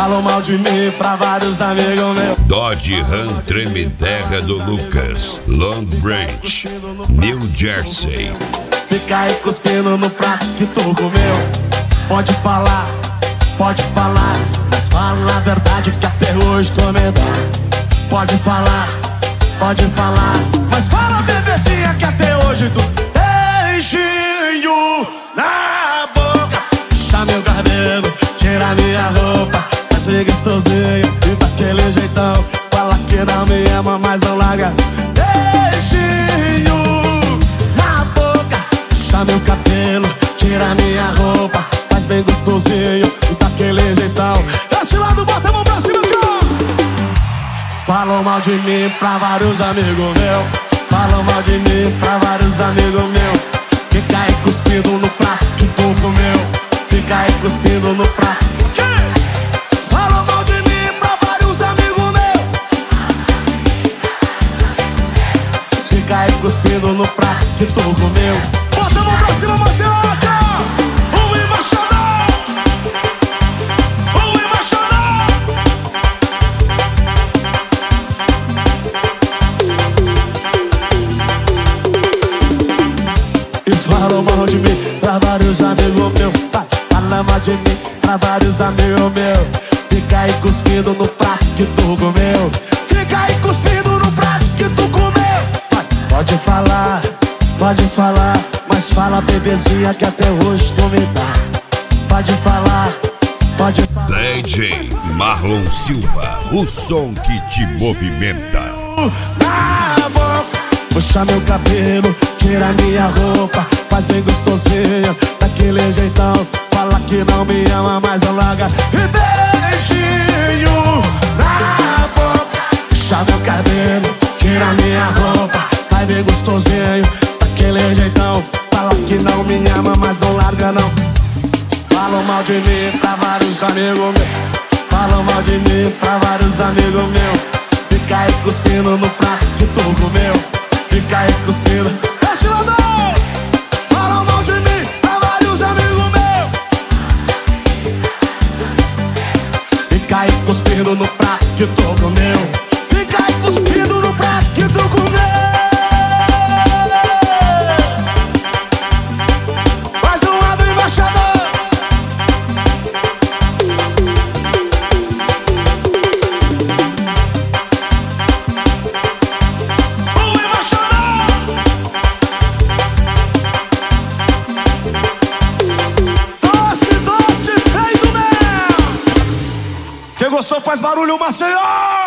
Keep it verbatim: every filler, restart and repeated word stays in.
Falam mal de mim pra vários amigos meus. Dodge Ram Treme Terra do Lucas, Long Branch, New Jersey. Fica aí cuspindo no prato que tu comeu. Pode falar, pode falar, mas fala a verdade que até hoje tu me dá. Pode falar, pode falar, mas fala, bebezinha, que até hoje tu beijinho na boca. Puxa meu cabelo, tira minha roupa, faz ser gostosinho e daquele jeitão. Fala que não me ama, mas não larga. Beijinho na boca. Puxa meu cabelo, tira minha roupa, faz bem gostosinho e daquele jeitão. Desse lado, bota a mão pra cima, cara. Falam mal de mim pra vários amigos meus. Falam mal de mim pra vários amigos meus. Fica aí cuspindo no prato que tu comeu. Fica aí cuspindo no prato. Falam mal de mim pra vários amigos meus. Fica aí cuspindo no prato que tu comeu. Bota a mão pra cima, Marcelo. O embaixador, o embaixador. E falam mal de mim pra vários amigos meus. Fala mal de mim pra vários amigos meus. Fica aí cuspindo no prato que tu comeu. Fica aí cuspindo no prato que tu comeu. Pode falar, pode falar, mas fala, bebezinha, que até hoje tu me dá. Pode falar, pode falar. D J Marlon Silva, o som que te movimenta. Na boca. Puxa meu cabelo, tira minha roupa, faz bem gostosinho, daquele jeitão. Fala que não me ama, mas não larga. E beijinho na boca. Puxa meu cabelo, tira minha roupa, faz bem gostosinho, daquele jeitão. Fala que não me ama, mas não larga não. Falam mal de mim pra vários amigos meus. Falam mal de mim pra vários amigos meus. Fica aí cuspindo no prato que tu comeu. Fica aí cuspindo. Este lado. Falam mal de mim pra vários amigos meus. Fica aí cuspindo no prato que tu comeu. Fica aí cuspindo no prato que tu comeu. Mais um lado, embaixador. Quem gostou faz barulho, Maceió!